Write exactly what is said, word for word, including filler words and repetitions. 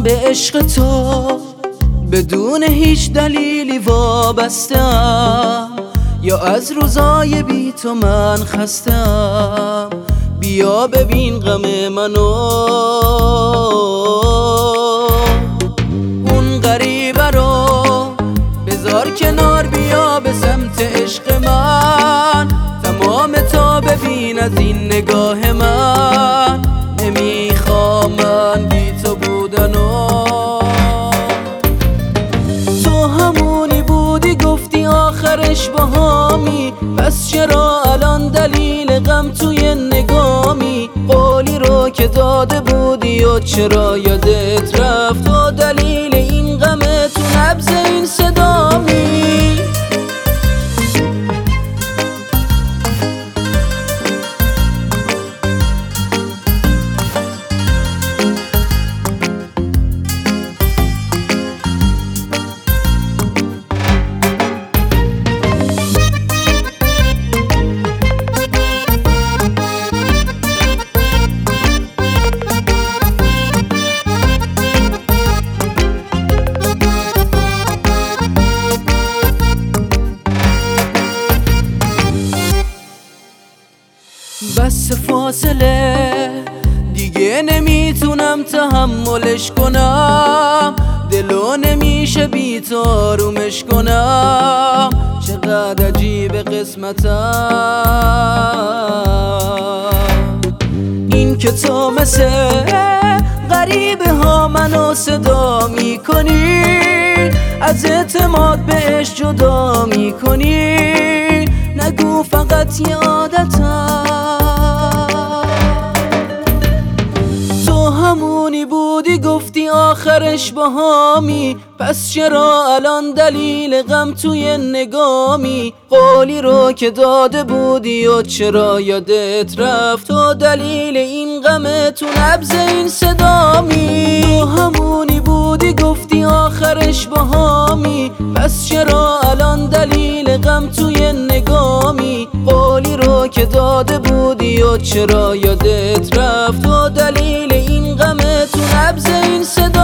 به عشق تو بدون هیچ دلیلی وابستم، یا از روزای بی تو من خستم. بیا ببین غم منو، اون غریبه رو بذار کنار، بیا به سمت عشق من. تمام تا ببین از این نگاه من، نمیخوام من بی تو بودنو. تو همونی بودی گفتی آخرش باهامی، پس چرا الان دلیل غم توی نگامی؟ قولی رو که داده بودی و چرا یادت رفت؟ و دلیل این غم تو نبض این صدامی. بس فاصله دیگه نمیتونم تحملش کنم، دلو نمیشه بی تو آرومش کنم. چقدر عجیب قسمتم این که تو مثل غریبه ها منو صدا میکنی، از اعتماد بهش جدا میکنی. نگو فقط یه عادتم، تو همونی بودی گفتی آخرش باهامی، پس چرا الان دلیل غم توی نگامی؟ قولی رو که داده بودی و چرا یادت رفت؟ و دلیل این غم تو نبض این صدامی. تو همونی بودی گفتی آخرش باهامی، پس چرا الان دلیل غم توی نگامی؟ قولی رو که داده بودی و چرا یادت رفت؟ و دلیل این غم تو نبض این صدامی.